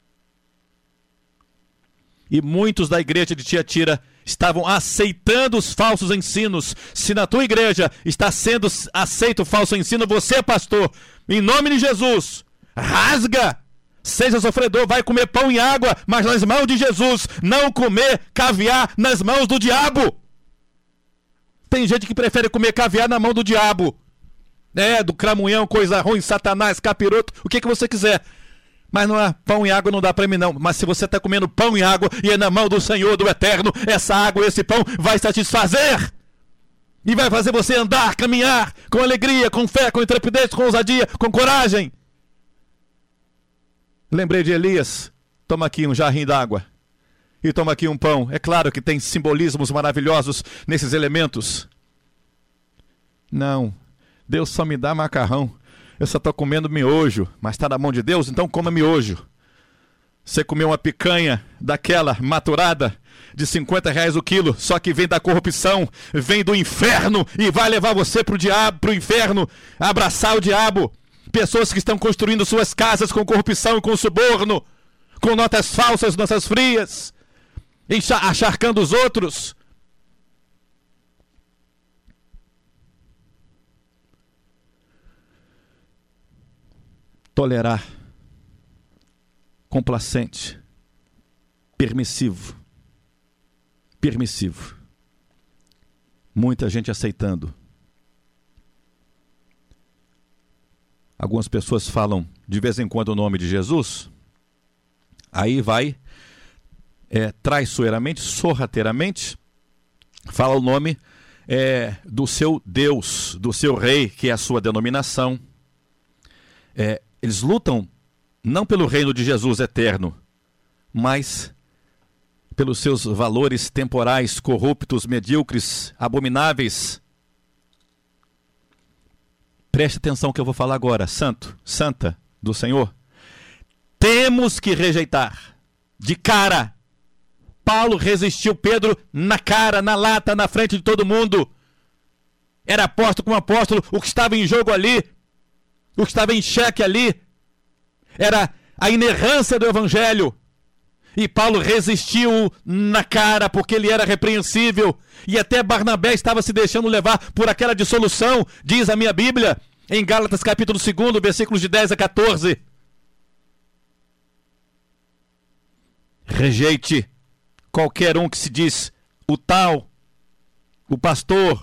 E muitos da igreja de Tiatira estavam aceitando os falsos ensinos. Se na tua igreja está sendo aceito o falso ensino, você, pastor, em nome de Jesus, rasga, seja sofredor, vai comer pão e água, mas nas mãos de Jesus, não comer caviar nas mãos do diabo. Tem gente que prefere comer caviar na mão do diabo. Do cramunhão, coisa ruim, satanás, capiroto, o que você quiser. Mas não é pão e água, não dá para mim não. Mas se você está comendo pão e água e é na mão do Senhor, do Eterno, essa água e esse pão vai satisfazer. E vai fazer você andar, caminhar com alegria, com fé, com intrepidez, com ousadia, com coragem. Lembrei de Elias. Toma aqui um jarrinho d'água. E toma aqui um pão. É claro que tem simbolismos maravilhosos nesses elementos. Não. Deus só me dá macarrão. Eu só estou comendo miojo, mas está na mão de Deus, então coma miojo. Você comeu uma picanha daquela maturada de R$50 o quilo, só que vem da corrupção, vem do inferno e vai levar você para o diabo, para o inferno, abraçar o diabo. Pessoas que estão construindo suas casas com corrupção e com suborno, com notas falsas, notas frias, acharcando os outros. Tolerar, complacente, permissivo. Muita gente aceitando. Algumas pessoas falam de vez em quando o nome de Jesus, aí vai traiçoeiramente, sorrateiramente, fala o nome do seu Deus, do seu rei, que é a sua denominação. Eles lutam não pelo reino de Jesus eterno, mas pelos seus valores temporais, corruptos, medíocres, abomináveis. Preste atenção que eu vou falar agora, santa do Senhor. Temos que rejeitar, de cara. Paulo resistiu Pedro na cara, na lata, na frente de todo mundo. Era apóstolo como apóstolo, o que estava em jogo ali, o que estava em xeque ali, era a inerrância do evangelho. E Paulo resistiu na cara, porque ele era repreensível. E até Barnabé estava se deixando levar por aquela dissolução, diz a minha Bíblia, em Gálatas capítulo 2, versículos de 10 a 14. Rejeite qualquer um que se diz o tal, o pastor,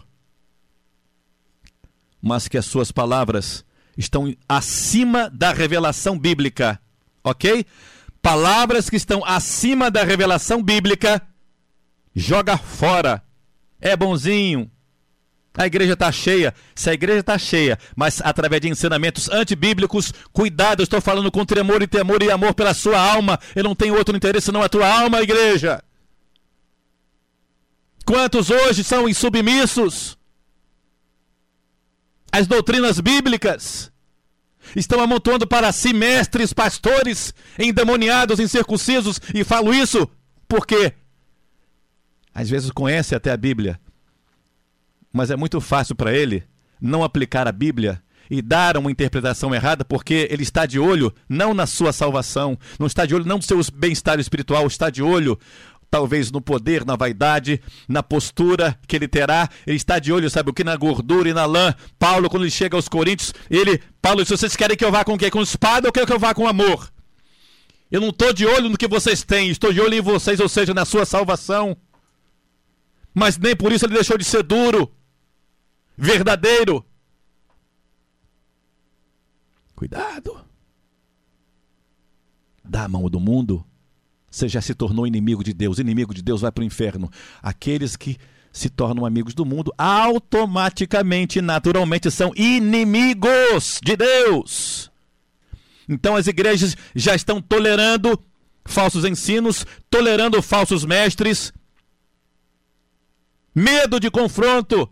mas que as suas palavras estão acima da revelação bíblica, ok? Palavras que estão acima da revelação bíblica, joga fora. É bonzinho. A igreja está cheia. Se a igreja está cheia, mas através de ensinamentos antibíblicos, cuidado, eu estou falando com tremor e temor e amor pela sua alma. Eu não tenho outro interesse senão a tua alma, igreja. Quantos hoje são insubmissos às doutrinas bíblicas? Estão amontoando para si mestres, pastores, endemoniados, incircuncisos, e falo isso porque às vezes conhece até a Bíblia, mas é muito fácil para ele não aplicar a Bíblia e dar uma interpretação errada, porque ele está de olho não na sua salvação, não está de olho não no seu bem-estar espiritual, está de olho talvez no poder, na vaidade, na postura que ele terá. Ele está de olho, sabe o que? Na gordura e na lã. Paulo, quando ele chega aos Coríntios, Paulo, se vocês querem que eu vá com o quê? Com espada ou querem que eu vá com amor? Eu não estou de olho no que vocês têm, estou de olho em vocês, ou seja, na sua salvação. Mas nem por isso ele deixou de ser duro, verdadeiro. Cuidado. Dá a mão do mundo, você já se tornou inimigo de Deus. Inimigo de Deus vai para o inferno. Aqueles que se tornam amigos do mundo, automaticamente, naturalmente, são inimigos de Deus. Então as igrejas já estão tolerando falsos ensinos, tolerando falsos mestres. Medo de confronto.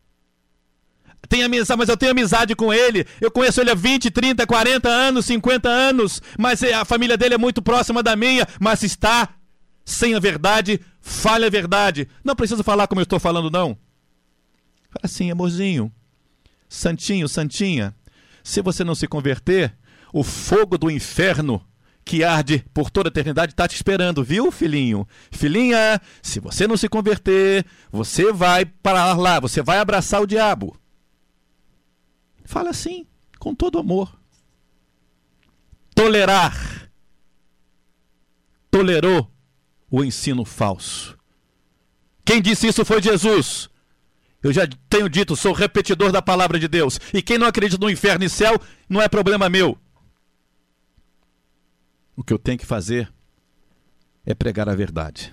Mas eu tenho amizade com ele, eu conheço ele há 20, 30, 40 anos, 50 anos, mas a família dele é muito próxima da minha, mas está sem a verdade, falha a verdade. Não precisa falar como eu estou falando, não. Fala assim, amorzinho, santinho, santinha, se você não se converter, o fogo do inferno que arde por toda a eternidade está te esperando, viu, filhinho? Filhinha, se você não se converter, você vai para lá, você vai abraçar o diabo. Fala assim, com todo amor. Tolerar. Tolerou o ensino falso. Quem disse isso foi Jesus. Eu já tenho dito, sou repetidor da palavra de Deus. E quem não acredita no inferno e céu, não é problema meu. O que eu tenho que fazer é pregar a verdade.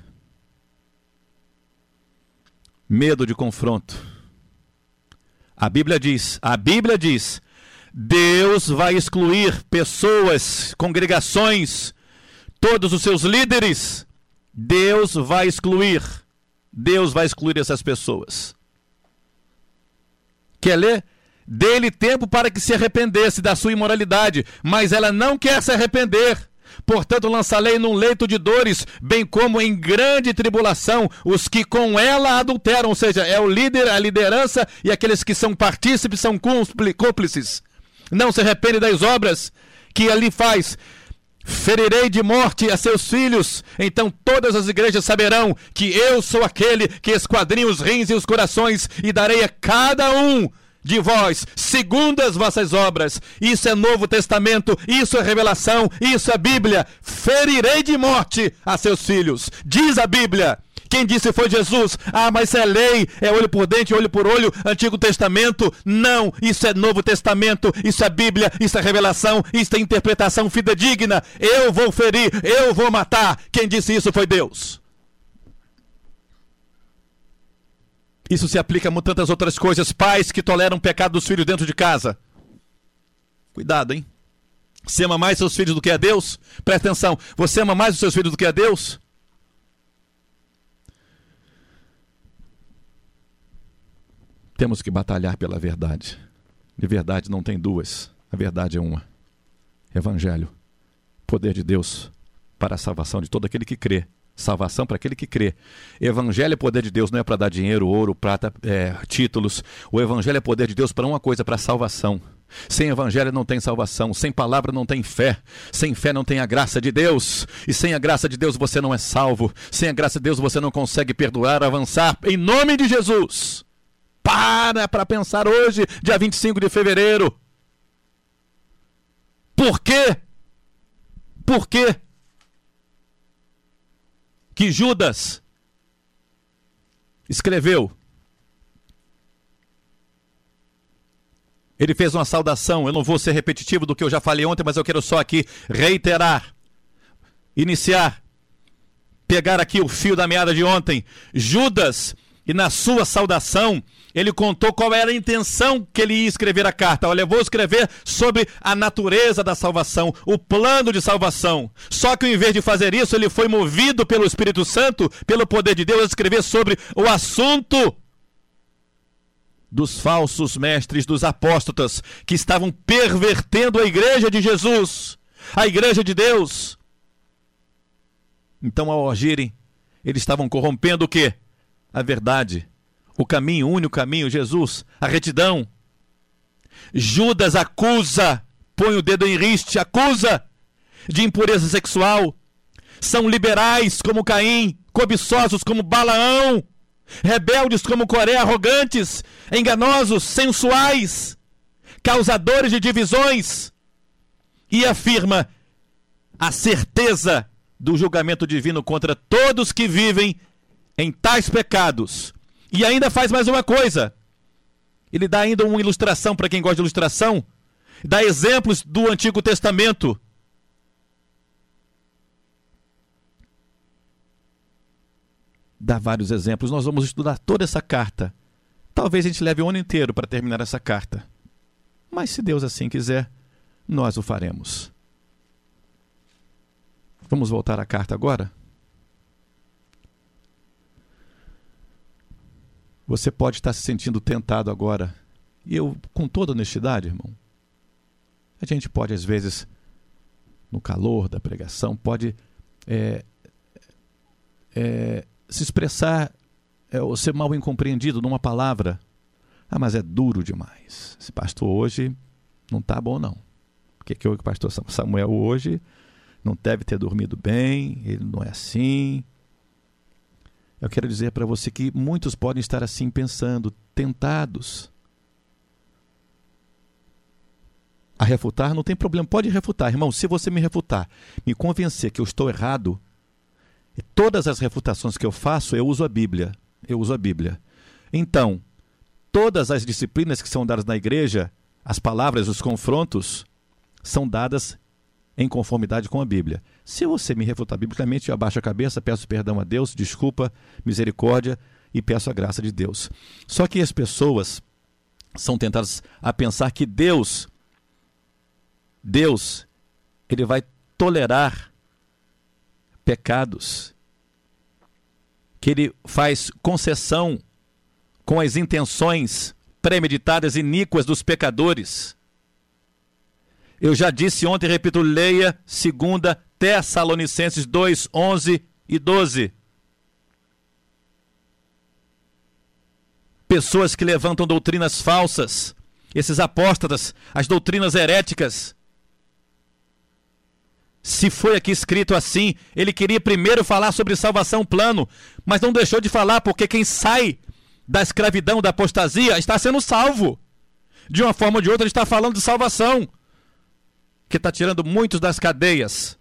Medo de confronto. A Bíblia diz, Deus vai excluir pessoas, congregações, todos os seus líderes. Deus vai excluir essas pessoas. Quer ler? Dê-lhe tempo para que se arrependesse da sua imoralidade, mas ela não quer se arrepender. Portanto, lançarei num leito de dores, bem como em grande tribulação, os que com ela adulteram, ou seja, é o líder, a liderança e aqueles que são partícipes, são cúmplices. Não se arrepende das obras que ali faz. Ferirei de morte a seus filhos, então todas as igrejas saberão que eu sou aquele que esquadrinha os rins e os corações, e darei a cada um de vós, segundo as vossas obras. Isso é Novo Testamento, isso é revelação, isso é Bíblia. Ferirei de morte a seus filhos, diz a Bíblia. Quem disse foi Jesus. Mas é lei, é olho por dente, olho por olho, Antigo Testamento. Não, isso é Novo Testamento, isso é Bíblia, isso é revelação, isso é interpretação fidedigna. Eu vou ferir, eu vou matar. Quem disse isso foi Deus. Isso se aplica a tantas outras coisas. Pais que toleram o pecado dos filhos dentro de casa. Cuidado, hein? Você ama mais seus filhos do que a Deus? Presta atenção. Você ama mais os seus filhos do que a Deus? Temos que batalhar pela verdade. De verdade não tem duas. A verdade é uma. Evangelho. Poder de Deus para a salvação de todo aquele que crê. Salvação para aquele que crê. Evangelho é poder de Deus, não é para dar dinheiro, ouro, prata, títulos. O Evangelho é poder de Deus para uma coisa, para a salvação. Sem evangelho não tem salvação, sem palavra não tem fé, sem fé não tem a graça de Deus, e sem a graça de Deus você não é salvo, sem a graça de Deus você não consegue perdoar, avançar, em nome de Jesus. Para pensar hoje, dia 25 de fevereiro. Por quê? Por quê que Judas escreveu? Ele fez uma saudação. Eu não vou ser repetitivo do que eu já falei ontem, mas eu quero só aqui reiterar, iniciar, pegar aqui o fio da meada de ontem. Judas, e na sua saudação, ele contou qual era a intenção que ele ia escrever a carta. Olha, eu vou escrever sobre a natureza da salvação, o plano de salvação. Só que, em vez de fazer isso, ele foi movido pelo Espírito Santo, pelo poder de Deus, a escrever sobre o assunto dos falsos mestres, dos apóstatas, que estavam pervertendo a igreja de Jesus, a igreja de Deus. Então, ao agirem, eles estavam corrompendo o quê? A verdade, o caminho, o único caminho, Jesus, a retidão. Judas acusa, põe o dedo em riste, acusa de impureza sexual. São liberais como Caim, cobiçosos como Balaão, rebeldes como Coré, arrogantes, enganosos, sensuais, causadores de divisões. E afirma a certeza do julgamento divino contra todos que vivem em tais pecados. E ainda faz mais uma coisa. Ele dá ainda uma ilustração, para quem gosta de ilustração, dá exemplos do Antigo Testamento. Dá vários exemplos. Nós vamos estudar toda essa carta. Talvez a gente leve o ano inteiro para terminar essa carta. Mas se Deus assim quiser, nós o faremos. Vamos voltar à carta agora? Você pode estar se sentindo tentado agora. E eu, com toda honestidade, irmão, a gente pode, às vezes, no calor da pregação, pode se expressar ou ser mal incompreendido numa palavra. Ah, mas é duro demais. Esse pastor hoje não está bom, não. Porque o pastor Samuel hoje não deve ter dormido bem, ele não é assim. Eu quero dizer para você que muitos podem estar assim pensando, tentados a refutar. Não tem problema, pode refutar. Irmão, se você me refutar, me convencer que eu estou errado, e todas as refutações que eu faço, eu uso a Bíblia. Então, todas as disciplinas que são dadas na igreja, as palavras, os confrontos, são dadas em conformidade com a Bíblia. Se você me refutar biblicamente, eu abaixo a cabeça, peço perdão a Deus, desculpa, misericórdia e peço a graça de Deus. Só que as pessoas são tentadas a pensar que Deus, ele vai tolerar pecados, que ele faz concessão com as intenções premeditadas e iníquas dos pecadores. Eu já disse ontem, repito, leia 2 Tessalonicenses 2, 11 e 12. Pessoas que levantam doutrinas falsas, esses apóstatas, as doutrinas heréticas. Se foi aqui escrito assim, ele queria primeiro falar sobre salvação plano, mas não deixou de falar, porque quem sai da escravidão, da apostasia, está sendo salvo. De uma forma ou de outra, ele está falando de salvação, que está tirando muitos das cadeias.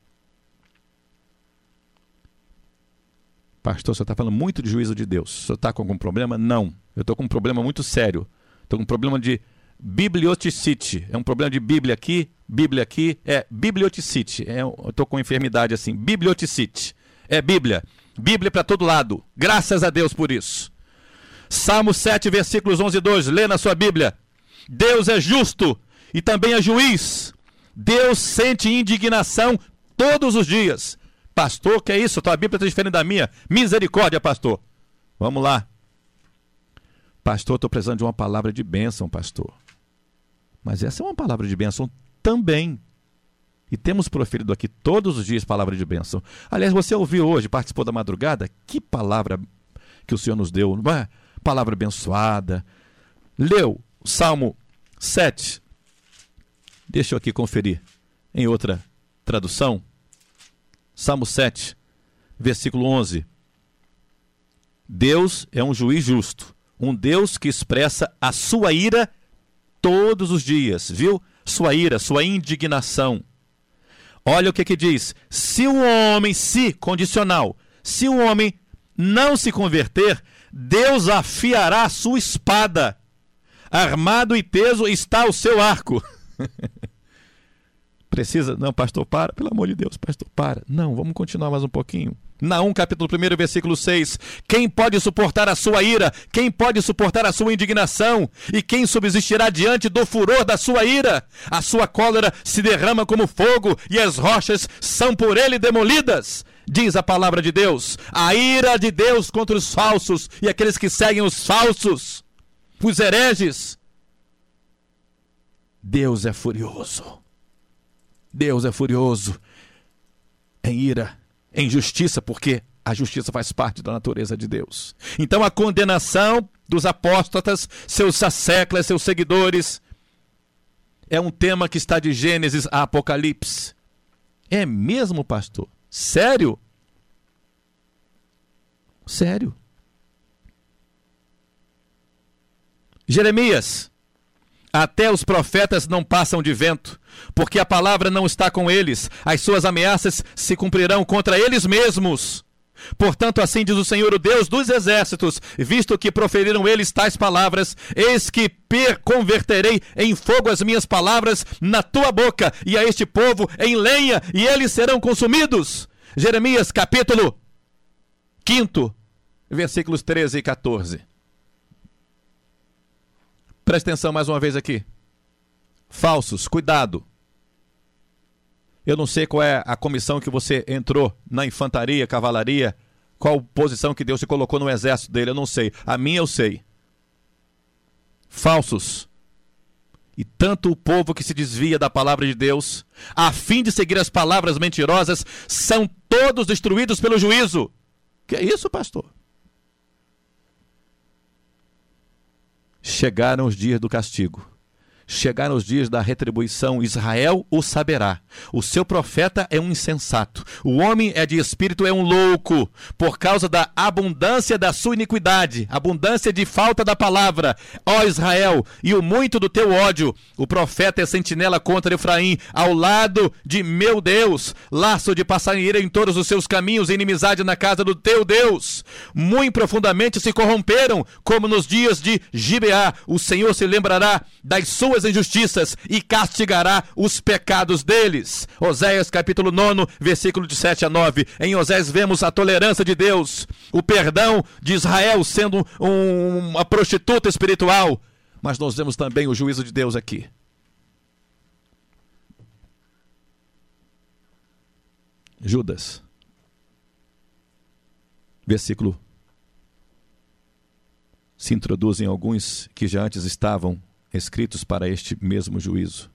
Pastor, você está falando muito de juízo de Deus. O senhor está com algum problema? Não. Eu estou com um problema muito sério. Estou com um problema de biblioticite. É um problema de Bíblia aqui, é biblioticite. Eu estou com enfermidade assim, biblioticite. É Bíblia. Bíblia para todo lado. Graças a Deus por isso. Salmo 7, versículos 11 e 12. Lê na sua Bíblia. Deus é justo e também é juiz. Deus sente indignação todos os dias. Pastor, que é isso? Tua Bíblia está diferente da minha. Misericórdia, pastor. Vamos lá. Pastor, estou precisando de uma palavra de bênção, pastor. Mas essa é uma palavra de bênção também. E temos proferido aqui todos os dias palavra de bênção. Aliás, você ouviu hoje, participou da madrugada? Que palavra que o Senhor nos deu. Não é? Palavra abençoada. Leu o Salmo 7. Deixa eu aqui conferir em outra tradução. Salmo 7, versículo 11. Deus é um juiz justo, um Deus que expressa a sua ira todos os dias, viu? Sua ira, sua indignação. Olha o que diz. Se o homem, condicional, se o homem não se converter, Deus afiará a sua espada. Armado e peso está o seu arco. Precisa? Não, pastor, para. Pelo amor de Deus, pastor, para. Não, vamos continuar mais um pouquinho. Naum, capítulo 1, versículo 6. Quem pode suportar a sua ira? Quem pode suportar a sua indignação? E quem subsistirá diante do furor da sua ira? A sua cólera se derrama como fogo e as rochas são por ele demolidas. Diz a palavra de Deus. A ira de Deus contra os falsos e aqueles que seguem os falsos, os hereges. Deus é furioso. Deus é furioso em ira, em justiça, porque a justiça faz parte da natureza de Deus. Então a condenação dos apóstatas, seus asseclas, seus seguidores, é um tema que está de Gênesis a Apocalipse. É mesmo, pastor? Sério? Sério? Jeremias. Até os profetas não passam de vento, porque a palavra não está com eles. As suas ameaças se cumprirão contra eles mesmos. Portanto, assim diz o Senhor, o Deus dos exércitos, visto que proferiram eles tais palavras, eis que converterei em fogo as minhas palavras na tua boca, e a este povo em lenha, e eles serão consumidos. Jeremias, capítulo 5, versículos 13 e 14. Presta atenção mais uma vez aqui. Falsos, cuidado. Eu não sei qual é a comissão que você entrou na infantaria, cavalaria, qual posição que Deus te colocou no exército dele, eu não sei. A minha eu sei. Falsos. E tanto o povo que se desvia da palavra de Deus, a fim de seguir as palavras mentirosas, são todos destruídos pelo juízo. Que é isso, pastor? Chegaram os dias do castigo. Chegaram os dias da retribuição. Israel o saberá. O seu profeta é um insensato. O homem é de espírito, é um louco. Por causa da abundância da sua iniquidade. Abundância de falta da palavra. Ó Israel, e o muito do teu ódio. O profeta é sentinela contra Efraim. Ao lado de meu Deus. Laço de passarinheira em todos os seus caminhos. E inimizade na casa do teu Deus. Muito profundamente se corromperam. Como nos dias de Gibeá. O Senhor se lembrará das suas injustiças e castigará os pecados deles. Oséias capítulo 9, versículo de 7 a 9. Em Oséias vemos a tolerância de Deus, o perdão de Israel sendo uma prostituta espiritual, mas nós vemos também o juízo de Deus aqui. Judas, versículo, se introduzem alguns que já antes estavam escritos para este mesmo juízo.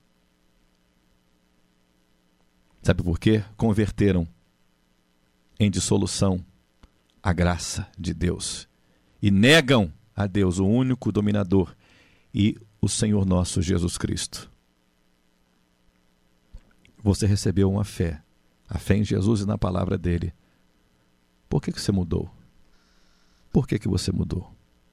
Sabe por quê? Converteram em dissolução a graça de Deus e negam a Deus, o único dominador, e o Senhor nosso Jesus Cristo. Você recebeu uma fé, a fé em Jesus e na palavra dele. Por que você mudou? Por que você mudou?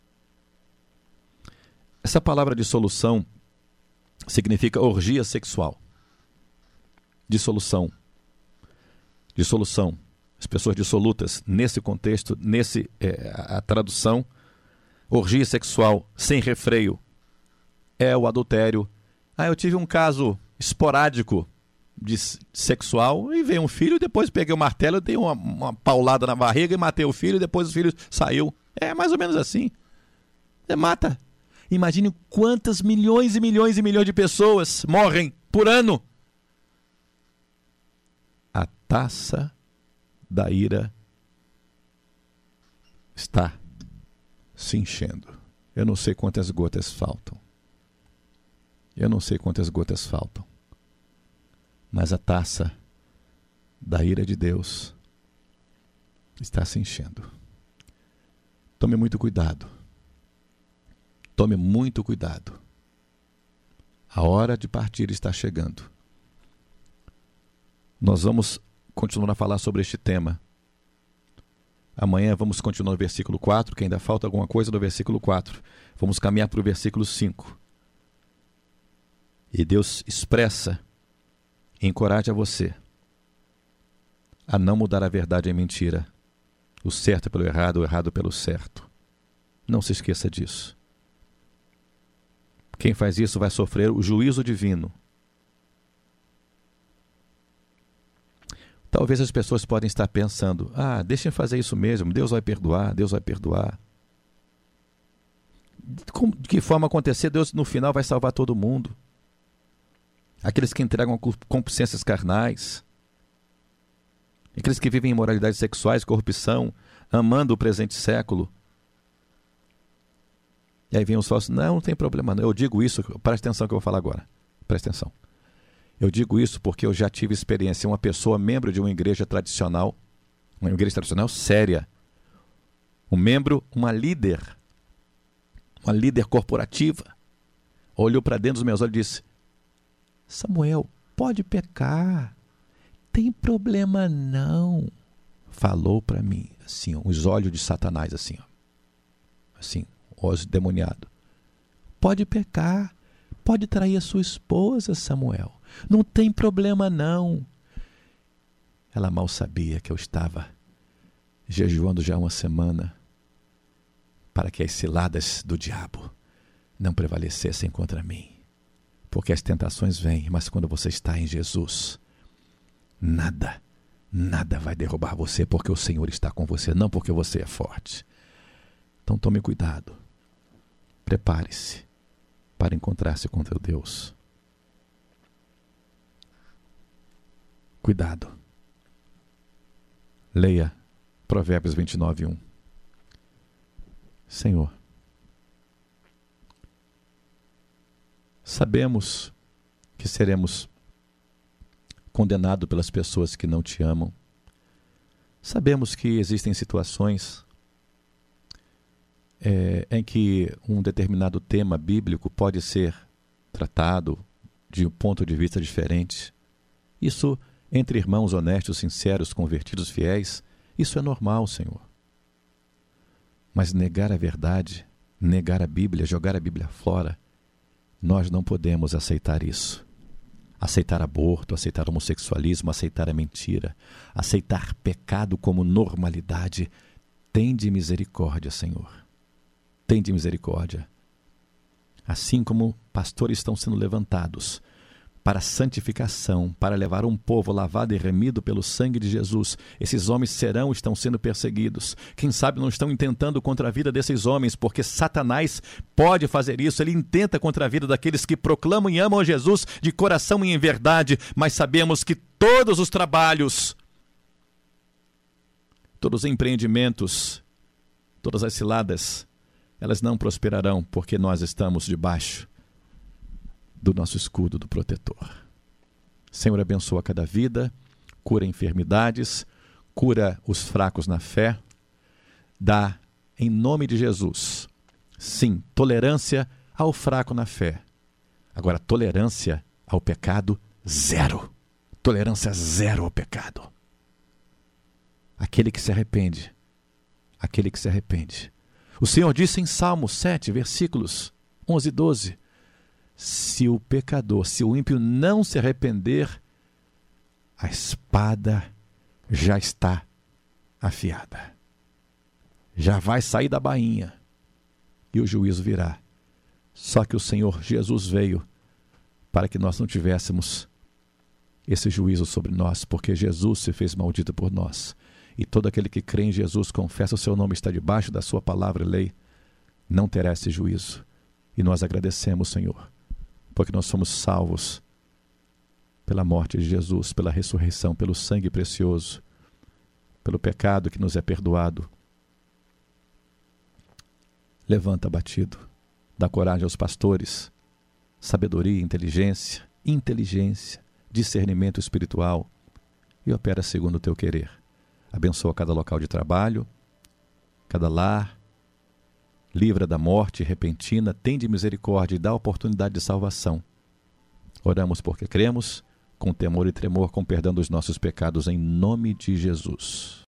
Essa palavra dissolução significa orgia sexual. Dissolução. Dissolução. As pessoas dissolutas, nesse contexto, a tradução, orgia sexual sem refreio, é o adultério. Eu tive um caso esporádico de sexual e veio um filho, depois peguei o martelo, dei uma paulada na barriga e matei o filho, depois o filho saiu. É mais ou menos assim. Você mata. Imagine quantas milhões e milhões e milhões de pessoas morrem por ano. A taça da ira está se enchendo. Eu não sei quantas gotas faltam. Mas a taça da ira de Deus está se enchendo. Tome muito cuidado. Tome muito cuidado. A hora de partir está chegando. Nós vamos continuar a falar sobre este tema. Amanhã vamos continuar no versículo 4, que ainda falta alguma coisa no versículo 4. Vamos caminhar para o versículo 5. E Deus expressa e encoraja você a não mudar a verdade em mentira, o certo pelo errado, o errado pelo certo. Não se esqueça disso. Quem faz isso vai sofrer o juízo divino. Talvez as pessoas podem estar pensando, deixem fazer isso mesmo, Deus vai perdoar, Deus vai perdoar. De que forma acontecer, Deus no final vai salvar todo mundo. Aqueles que entregam concupiscências carnais, aqueles que vivem em imoralidades sexuais, corrupção, amando o presente século. E aí vem os falsos, não tem problema não, eu digo isso, presta atenção que eu vou falar agora, presta atenção. Eu digo isso porque eu já tive experiência, uma pessoa, membro de uma igreja tradicional séria, uma líder corporativa, olhou para dentro dos meus olhos e disse, Samuel, pode pecar, tem problema não. Falou para mim, assim, os olhos de Satanás, assim, os demoniados. Pode pecar, pode trair a sua esposa, Samuel. Não tem problema não. Ela mal sabia que eu estava jejuando já uma semana para que as ciladas do diabo não prevalecessem contra mim. Porque as tentações vêm, mas quando você está em Jesus, nada vai derrubar você, porque o Senhor está com você, não porque você é forte. Então tome cuidado. Prepare-se para encontrar-se com teu Deus. Cuidado. Leia Provérbios 29:1. Senhor, sabemos que seremos condenados pelas pessoas que não te amam. Sabemos que existem situações em que um determinado tema bíblico pode ser tratado de um ponto de vista diferente. Isso, entre irmãos honestos, sinceros, convertidos, fiéis, isso é normal, Senhor. Mas negar a verdade, negar a Bíblia, jogar a Bíblia fora, nós não podemos aceitar isso. Aceitar aborto, aceitar homossexualismo, aceitar a mentira, aceitar pecado como normalidade. Tende misericórdia, Senhor. Tende misericórdia. Assim como pastores estão sendo levantados para a santificação, para levar um povo lavado e remido pelo sangue de Jesus, esses homens estão sendo perseguidos. Quem sabe não estão intentando contra a vida desses homens, porque Satanás pode fazer isso. Ele intenta contra a vida daqueles que proclamam e amam a Jesus de coração e em verdade, mas sabemos que todos os trabalhos, todos os empreendimentos, todas as ciladas, elas não prosperarão, porque nós estamos debaixo do nosso escudo do protetor. Senhor, abençoa cada vida, cura enfermidades, cura os fracos na fé, dá, em nome de Jesus, sim, tolerância ao fraco na fé. Agora, tolerância ao pecado, zero. Tolerância zero ao pecado. Aquele que se arrepende. O Senhor disse em Salmo 7, versículos 11 e 12, se o ímpio não se arrepender, a espada já está afiada. Já vai sair da bainha e o juízo virá. Só que o Senhor Jesus veio para que nós não tivéssemos esse juízo sobre nós, porque Jesus se fez maldito por nós. E todo aquele que crê em Jesus, confessa o seu nome, está debaixo da sua palavra e lei, não terá esse juízo. E nós agradecemos, Senhor, porque nós somos salvos pela morte de Jesus, pela ressurreição, pelo sangue precioso, pelo pecado que nos é perdoado. Levanta abatido, dá coragem aos pastores, sabedoria, inteligência, discernimento espiritual, e opera segundo o teu querer. Abençoa cada local de trabalho, cada lar, livra da morte repentina, tende misericórdia e dá oportunidade de salvação. Oramos porque cremos, com temor e tremor, com perdão dos nossos pecados, em nome de Jesus.